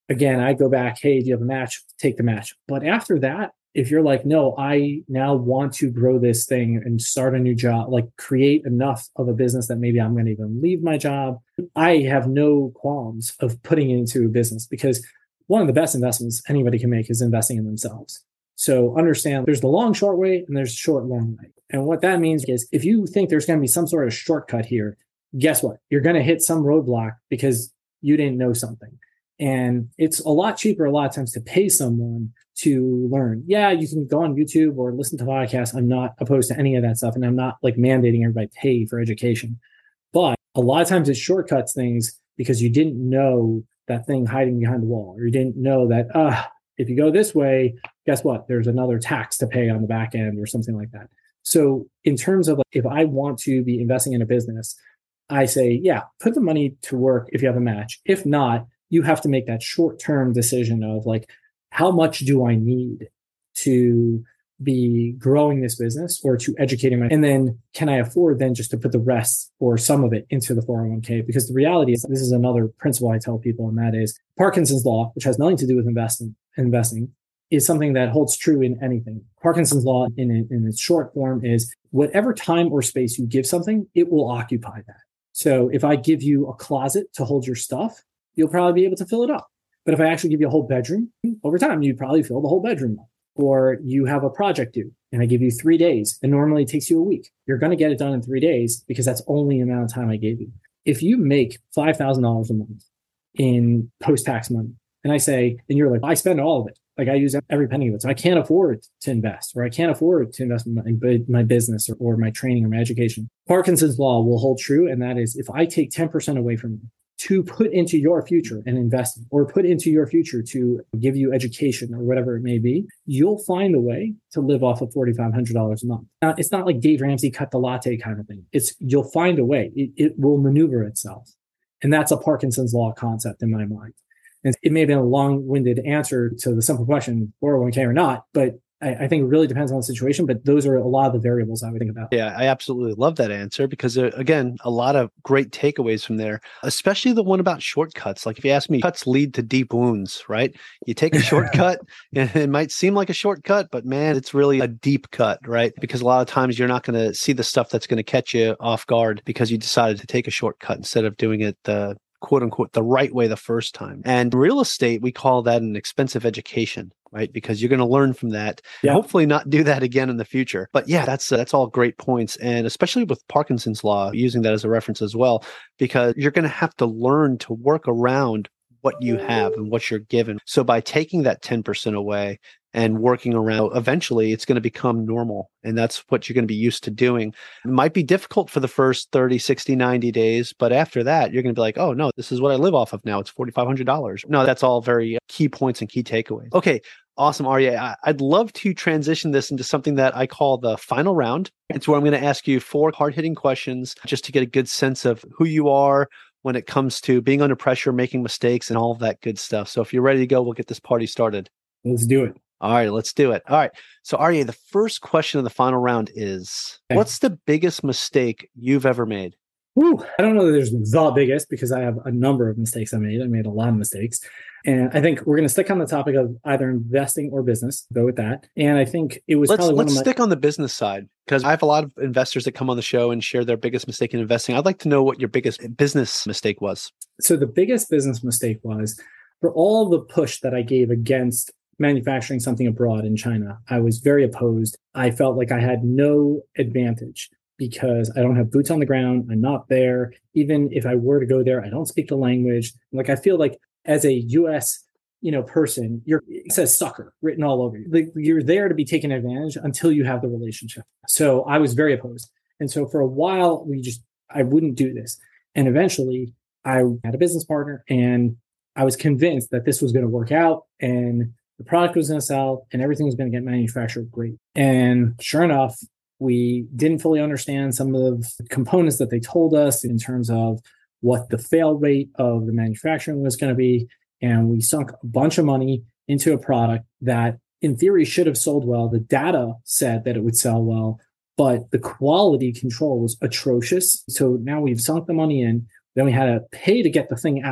again, I go back, hey, do you have a match? Take the match. But after that, if you're like, no, I now want to grow this thing and start a new job, like create enough of a business that maybe I'm going to even leave my job, I have no qualms of putting it into a business, because one of the best investments anybody can make is investing in themselves. So understand there's the long, short way and there's short, long way. And what that means is if you think there's going to be some sort of shortcut here, guess what? You're going to hit some roadblock because you didn't know something. And it's a lot cheaper a lot of times to pay someone to learn. Yeah, you can go on YouTube or listen to podcasts. I'm not opposed to any of that stuff. And I'm not like mandating everybody pay for education. But a lot of times it shortcuts things because you didn't know that thing hiding behind the wall, or you didn't know that, uh, if you go this way, guess what? There's another tax to pay on the back end or something like that. So in terms of like, if I want to be investing in a business, I say, yeah, put the money to work if you have a match. If not, you have to make that short-term decision of like, how much do I need to be growing this business or to educating my, and then can I afford then just to put the rest or some of it into the four oh one k? Because the reality is, this is another principle I tell people, and that is Parkinson's law, which has nothing to do with investing, investing is something that holds true in anything. Parkinson's law in, in its short form is whatever time or space you give something, it will occupy that. So if I give you a closet to hold your stuff, you'll probably be able to fill it up. But if I actually give you a whole bedroom, over time, you'd probably fill the whole bedroom up. Or you have a project due and I give you three days and normally it takes you a week. You're going to get it done in three days because that's only the amount of time I gave you. If you make five thousand dollars a month in post-tax money, and I say, and you're like, I spend all of it. Like I use every penny of it. So I can't afford to invest, or I can't afford to invest in my, my business or, or my training or my education. Parkinson's law will hold true. And that is, if I take ten percent away from you to put into your future and invest, or put into your future to give you education or whatever it may be, you'll find a way to live off of four thousand five hundred dollars a month. Now, it's not like Dave Ramsey cut the latte kind of thing. It's you'll find a way. It, it will maneuver itself. And that's a Parkinson's law concept in my mind. And it may have been a long-winded answer to the simple question, four oh one k or not, but I, I think it really depends on the situation, but those are a lot of the variables I would think about. Yeah, I absolutely love that answer because, uh, again, a lot of great takeaways from there, especially the one about shortcuts. Like if you ask me, cuts lead to deep wounds, right? You take a shortcut and it might seem like a shortcut, but man, it's really a deep cut, right? Because a lot of times you're not going to see the stuff that's going to catch you off guard because you decided to take a shortcut instead of doing it the quote unquote, the right way the first time. And real estate, we call that an expensive education, right? Because you're going to learn from that yeah. and hopefully not do that again in the future. But yeah, that's, uh, that's all great points. And especially with Parkinson's law, using that as a reference as well, because you're going to have to learn to work around what you have and what you're given. So by taking that ten percent away and working around, eventually it's going to become normal. And that's what you're going to be used to doing. It might be difficult for the first thirty, sixty, ninety days, but after that, you're going to be like, oh no, this is what I live off of now. It's four thousand five hundred dollars. No, that's all very key points and key takeaways. Okay. Awesome, Aryeh. I'd love to transition this into something that I call the final round. It's where I'm going to ask you four hard-hitting questions just to get a good sense of who you are when it comes to being under pressure, making mistakes, and all of that good stuff. So if you're ready to go, we'll get this party started. Let's do it. All right, let's do it. All right. So Aryeh, the first question of the final round is, okay. What's the biggest mistake you've ever made? Woo, I don't know that there's the biggest because I have a number of mistakes I made. I made a lot of mistakes. And I think we're going to stick on the topic of either investing or business. Go with that. And I think it was let's, probably let's one of my... stick on the business side because I have a lot of investors that come on the show and share their biggest mistake in investing. I'd like to know what your biggest business mistake was. So the biggest business mistake was for all the push that I gave against manufacturing something abroad in China. I was very opposed. I felt like I had no advantage because I don't have boots on the ground. I'm not there. Even if I were to go there, I don't speak the language. Like I feel like as a U S, you know, person, you're, it says sucker written all over you. Like you're there to be taken advantage until you have the relationship. So I was very opposed. And so for a while, we just, I wouldn't do this. And eventually I had a business partner and I was convinced that this was going to work out and the product was going to sell and everything was going to get manufactured great. And sure enough, we didn't fully understand some of the components that they told us in terms of what the fail rate of the manufacturing was going to be. And we sunk a bunch of money into a product that in theory should have sold well. The data said that it would sell well, but the quality control was atrocious. So now we've sunk the money in. Then we had to pay to get the thing out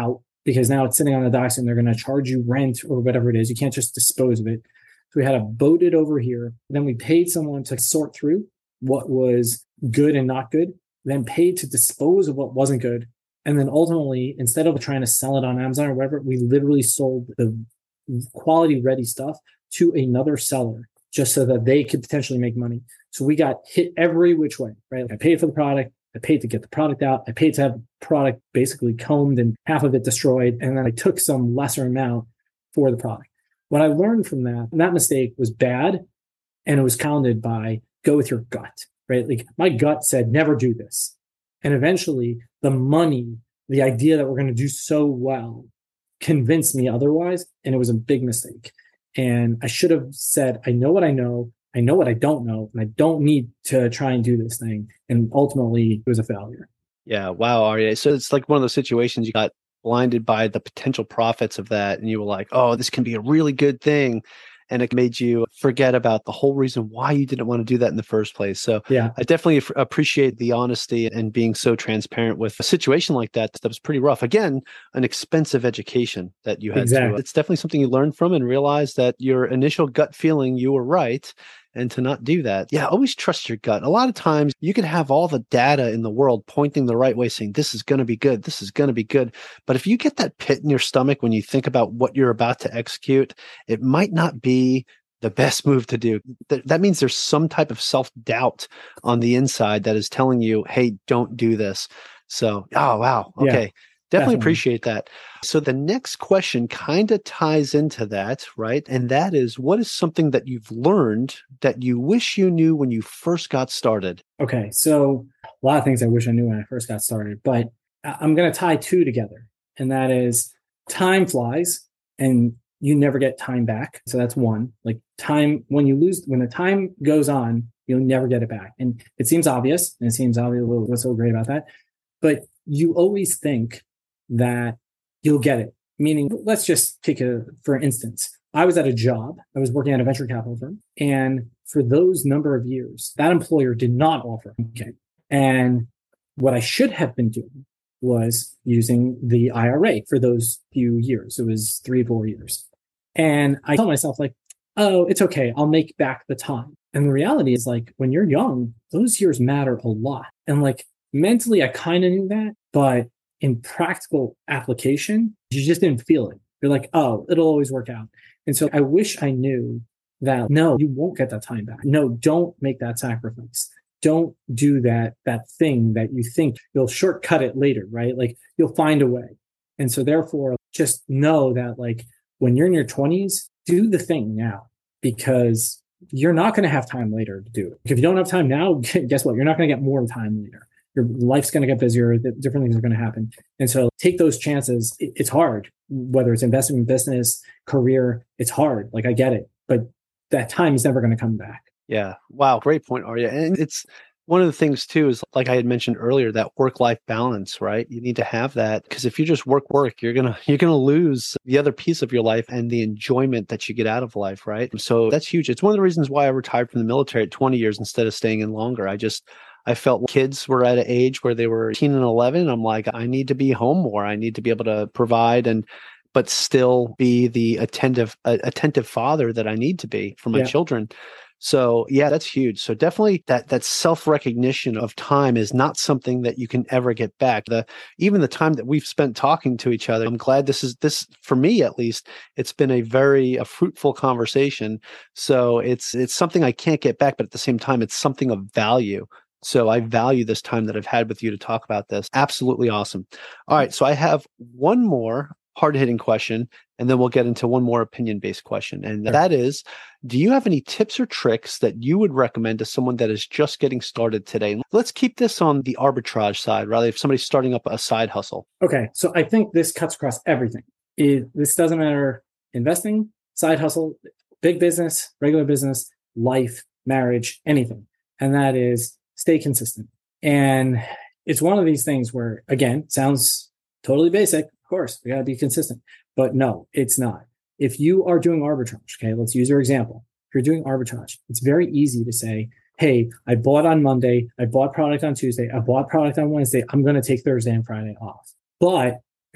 because now it's sitting on the docks and they're going to charge you rent or whatever it is. You can't just dispose of it. So we had to boat it over here. Then we paid someone to sort through what was good and not good, then paid to dispose of what wasn't good. And then ultimately, instead of trying to sell it on Amazon or whatever, we literally sold the quality ready stuff to another seller just so that they could potentially make money. So we got hit every which way, right? I paid for the product. I paid to get the product out. I paid to have the product basically combed and half of it destroyed. And then I took some lesser amount for the product. What I learned from that, and that mistake was bad. And it was countered by go with your gut, right? Like my gut said, never do this. And eventually the money, the idea that we're going to do so well convinced me otherwise. And it was a big mistake. And I should have said, I know what I know. I know what I don't know. And I don't need to try and do this thing. And ultimately it was a failure. Yeah. Wow. Arya. So it's like one of those situations you got blinded by the potential profits of that. And you were like, oh, this can be a really good thing. And it made you forget about the whole reason why you didn't want to do that in the first place. So yeah, I definitely f- appreciate the honesty and being so transparent with a situation like that. That was pretty rough. Again, an expensive education that you had exactly. to. It's definitely something you learned from and realized that your initial gut feeling, you were right. And to not do that. Yeah, always trust your gut. A lot of times you can have all the data in the world pointing the right way, saying this is going to be good. This is going to be good. But if you get that pit in your stomach when you think about what you're about to execute, it might not be the best move to do. Th- that means there's some type of self-doubt on the inside that is telling you, hey, don't do this. So, oh, wow. Okay. Yeah. Definitely, Definitely appreciate that. So the next question kind of ties into that, right? And that is, what is something that you've learned that you wish you knew when you first got started? Okay. So a lot of things I wish I knew when I first got started, but I'm going to tie two together. And that is time flies and you never get time back. So that's one. Like time, when you lose, when the time goes on, you'll never get it back. And it seems obvious, and it seems obvious what's so great about that. But you always think that you'll get it. Meaning, let's just take a, for instance, I was at a job, I was working at a venture capital firm. And for those number of years, that employer did not offer. Okay. And what I should have been doing was using the I R A for those few years. It was three, four years. And I told myself like, oh, it's okay. I'll make back the time. And the reality is like, when you're young, those years matter a lot. And like mentally, I kind of knew that, but in practical application, you just didn't feel it. You're like, oh, it'll always work out. And so I wish I knew that, no, you won't get that time back. No, don't make that sacrifice. Don't do that, that thing that you think you'll shortcut it later, right? Like you'll find a way. And so therefore, just know that like when you're in your twenties, do the thing now because you're not going to have time later to do it. If you don't have time now, guess what? You're not going to get more time later. Your life's going to get busier. Different things are going to happen. And so take those chances. It's hard, whether it's investing in business, career, it's hard. Like I get it, but that time is never going to come back. Yeah. Wow. Great point, Arya. And it's one of the things too, is like I had mentioned earlier, that work-life balance, right? You need to have that because if you just work, work, you're going to, you're going to lose the other piece of your life and the enjoyment that you get out of life, right? So that's huge. It's one of the reasons why I retired from the military at twenty years instead of staying in longer. I just, I felt kids were at an age where they were eighteen and eleven. And I'm like, I need to be home more. I need to be able to provide and, but still be the attentive, uh, attentive father that I need to be for my yeah. children. So yeah, that's huge. So definitely that, that self-recognition of time is not something that you can ever get back. The, even the time that we've spent talking to each other, I'm glad this is this, for me, at least, it's been a very a fruitful conversation. So it's, it's something I can't get back, but at the same time, it's something of value. So I value this time that I've had with you to talk about this. Absolutely awesome. All right. So I have one more hard-hitting question, and then we'll get into one more opinion-based question. And that is, do you have any tips or tricks that you would recommend to someone that is just getting started today? Let's keep this on the arbitrage side, rather if somebody's starting up a side hustle. Okay. So I think this cuts across everything. It, this doesn't matter investing, side hustle, big business, regular business, life, marriage, anything. And that is stay consistent. And it's one of these things where, again, sounds totally basic. Of course, we got to be consistent. But no, it's not. If you are doing arbitrage, okay, let's use your example. If you're doing arbitrage, it's very easy to say, hey, I bought on Monday, I bought product on Tuesday, I bought product on Wednesday, I'm going to take Thursday and Friday off. But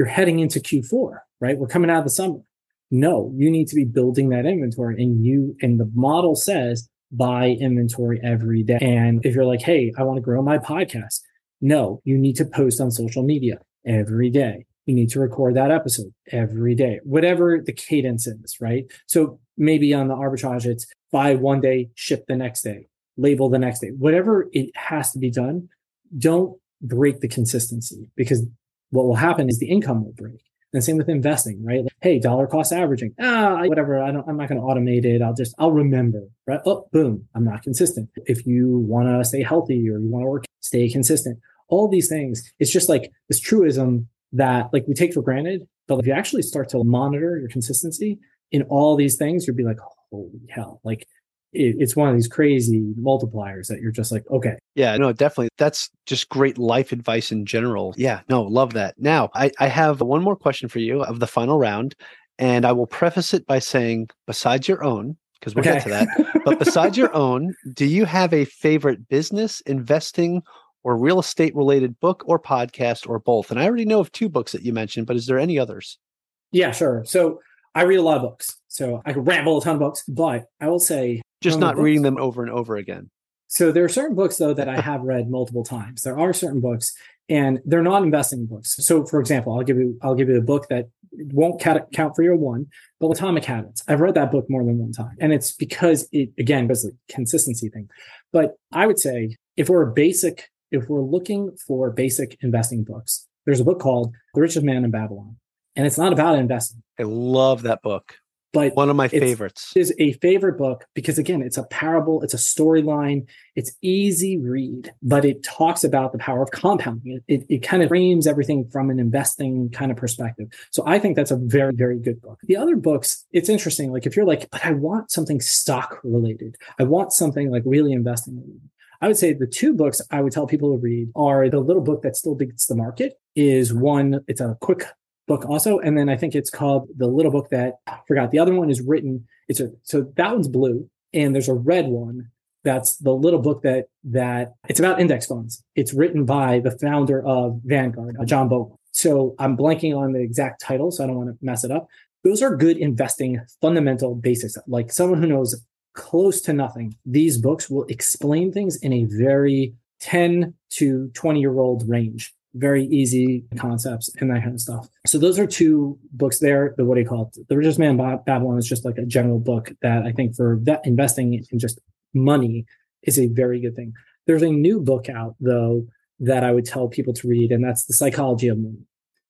you're heading into Q four, right? We're coming out of the summer. No, you need to be building that inventory, and you, and the model says buy inventory every day. And if you're like, hey, I want to grow my podcast, no, you need to post on social media every day. You need to record that episode every day, whatever the cadence is, right? So maybe on the arbitrage, it's buy one day, ship the next day, label the next day, whatever it has to be done. Don't break the consistency, because what will happen is the income will break. And same with investing, right? Like, hey, dollar cost averaging. Ah, whatever. I don't, I'm not going to automate it. I'll just, I'll remember, right? Oh, boom. I'm not consistent. If you want to stay healthy or you want to work, stay consistent. All these things. It's just like this truism that like we take for granted. But if you actually start to monitor your consistency in all these things, you'll be like, holy hell. Like it, it's one of these crazy multipliers that you're just like, okay. Yeah, no, definitely. That's just great life advice in general. Yeah, no, love that. Now, I, I have one more question for you of the final round, and I will preface it by saying, besides your own, because we'll okay. get to that, but besides your own, do you have a favorite business, investing, or real estate related book or podcast or both? And I already know of two books that you mentioned, but is there any others? Yeah, sure. So I read a lot of books, so I could ramble a ton of books, but I will say, just not books, reading them over and over again. So there are certain books, though, that I have read multiple times. There are certain books, and they're not investing books. So, for example, I'll give you I'll give you a book that won't count for your one, but Atomic Habits. I've read that book more than one time, and it's because it again was a consistency thing. But I would say if we're a basic, if we're looking for basic investing books, there's a book called The Richest Man in Babylon, and it's not about investing. I love that book. But one of my favorites. It is a favorite book because, again, it's a parable, it's a storyline, it's easy read, but it talks about the power of compounding. It, it, it kind of frames everything from an investing kind of perspective. So I think that's a very, very good book. The other books, it's interesting. Like if you're like, but I want something stock related, I want something like really investing related. I would say the two books I would tell people to read are the little book that still beats the market is one. It's a quick book also. And then I think it's called The Little Book That I forgot. The other one is written. It's a, so that one's blue, and there's a red one. That's The Little Book That, that it's about index funds. It's written by the founder of Vanguard, John Bogle. So I'm blanking on the exact title, so I don't want to mess it up. Those are good investing fundamental basics. Like someone who knows close to nothing, these books will explain things in a very ten to twenty year old range. Very easy concepts and that kind of stuff. So those are two books there. The, what do you call it? The Richest Man in Babylon is just like a general book that I think for that investing in just money is a very good thing. There's a new book out though that I would tell people to read, and that's The Psychology of Money.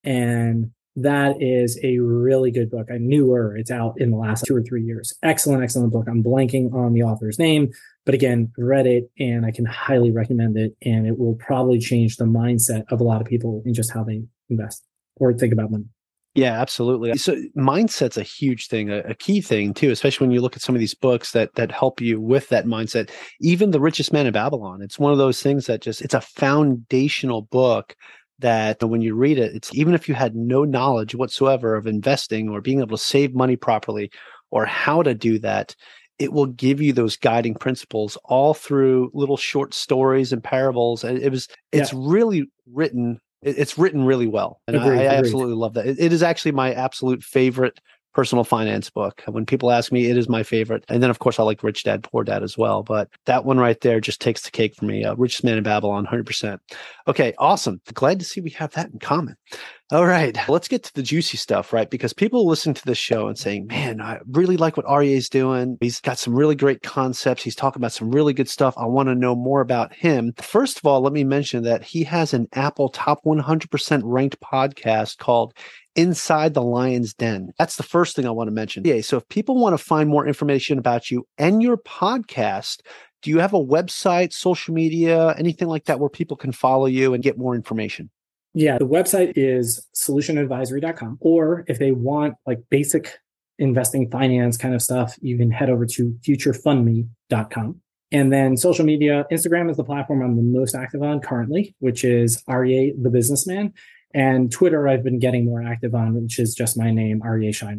And that is a really good book. I knew her. It's out in the last two or three years. Excellent, excellent book. I'm blanking on the author's name, but again, read it and I can highly recommend it. And it will probably change the mindset of a lot of people in just how they invest or think about money. Yeah, absolutely. So mindset's a huge thing, a, a key thing too, especially when you look at some of these books that that help you with that mindset. Even The Richest Man in Babylon, it's one of those things that just, it's a foundational book that when you read it, it's even if you had no knowledge whatsoever of investing or being able to save money properly or how to do that, it will give you those guiding principles all through little short stories and parables. And it was, it's yeah. really written, it's written really well. And agreed, I, I absolutely love that. It, it is actually my absolute favorite personal finance book. When people ask me, it is my favorite. And then, of course, I like Rich Dad, Poor Dad as well. But that one right there just takes the cake for me. Uh, Richest Man in Babylon, one hundred percent. Okay, awesome. Glad to see we have that in common. All right, let's get to the juicy stuff, right? Because people listen to this show and saying, man, I really like what Aryeh is doing. He's got some really great concepts. He's talking about some really good stuff. I want to know more about him. First of all, let me mention that he has an Apple top one hundred percent ranked podcast called Inside the Lion's Den. That's the first thing I want to mention. Yeah, so if people want to find more information about you and your podcast, do you have a website, social media, anything like that where people can follow you and get more information? Yeah, the website is solution advisory dot com. Or if they want like basic investing finance kind of stuff, you can head over to future fund me dot com. And then social media, Instagram is the platform I'm the most active on currently, which is Aryeh the Businessman. And Twitter, I've been getting more active on, which is just my name, Aryeh Sheinbein.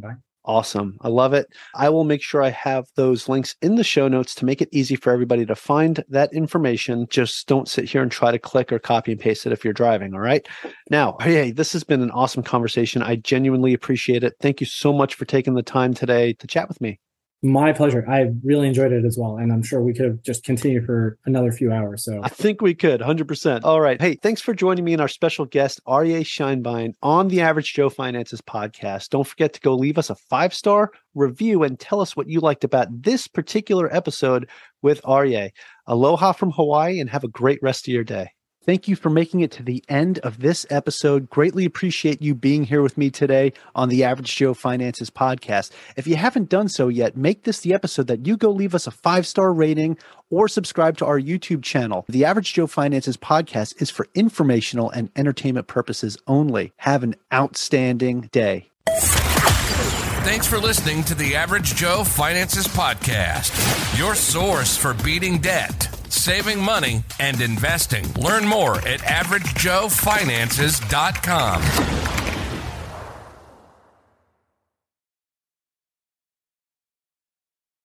Awesome. I love it. I will make sure I have those links in the show notes to make it easy for everybody to find that information. Just don't sit here and try to click or copy and paste it if you're driving. All right. Now, hey, this has been an awesome conversation. I genuinely appreciate it. Thank you so much for taking the time today to chat with me. My pleasure. I really enjoyed it as well. And I'm sure we could have just continued for another few hours. So I think we could, one hundred percent. All right. Hey, thanks for joining me and our special guest, Aryeh Sheinbein, on the Average Joe Finances podcast. Don't forget to go leave us a five-star review and tell us what you liked about this particular episode with Aryeh. Aloha from Hawaii and have a great rest of your day. Thank you for making it to the end of this episode. Greatly appreciate you being here with me today on the Average Joe Finances podcast. If you haven't done so yet, make this the episode that you go leave us a five-star rating or subscribe to our YouTube channel. The Average Joe Finances podcast is for informational and entertainment purposes only. Have an outstanding day. Thanks for listening to the Average Joe Finances podcast, your source for beating debt, saving money, and investing. Learn more at average joe finances dot com.